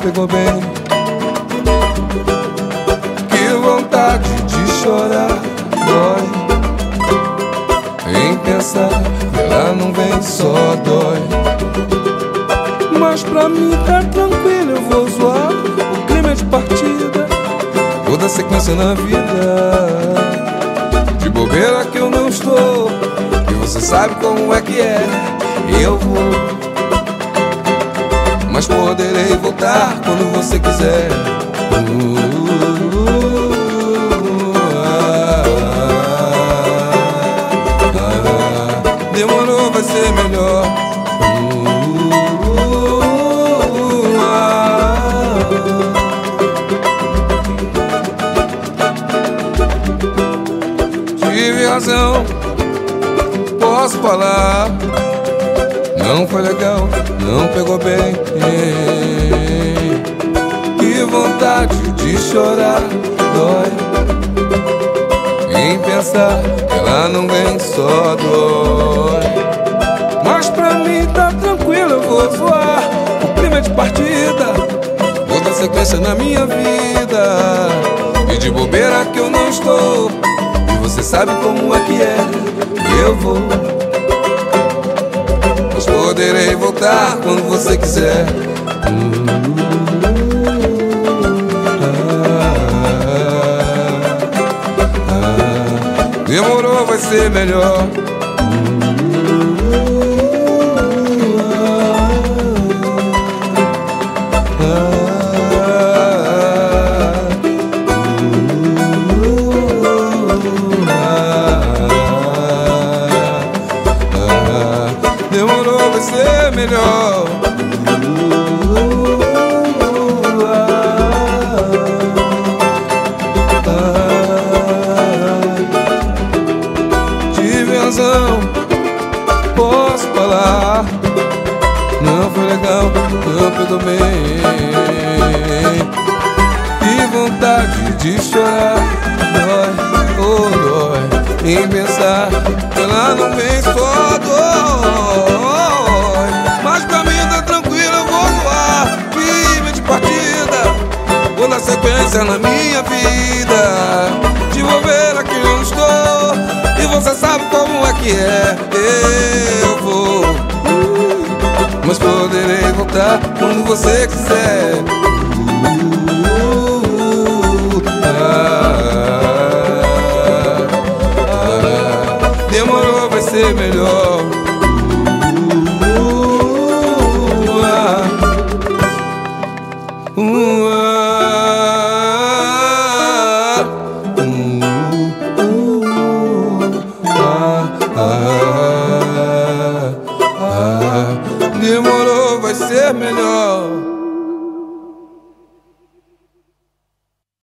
pegou bem. Que vontade de chorar, dói em pensar que ela não vem, só dói. Mas pra mim tá tranquilo, eu vou zoar. O clima é de partida, toda sequência na vida. De bobeira que eu não estou, e você sabe como é que é. Eu vou, mas poderei voltar quando você quiser. Demorou, vai ser melhor. Tive razão, posso falar. Não foi legal, não pegou bem. Que vontade de chorar, dói em pensar que ela não vem, só dói. Mas pra mim tá tranquilo, eu vou zoar. O clima é de partida, toda sequência na minha vida. E de bobeira que eu não estou, e você sabe como é que é. Eu vou, mas poderei voltar quando você quiser. Demorou, vai ser melhor. Demorou, vai ser melhor. Tive razão, posso falar. Não foi legal, não pegou bem. Que vontade de chorar, dói, oh dói em pensar que ela não vem, só dói. Mas pra mim tá tranquilo, eu vou voar. Clima de partida, vou na sequência na minha vida. De bobeira que eu não estou, e você sabe como é que é. Eu vou, mas poderei voltar quando você quiser. Demorou, vai ser melhor. Demorou, vai ser melhor.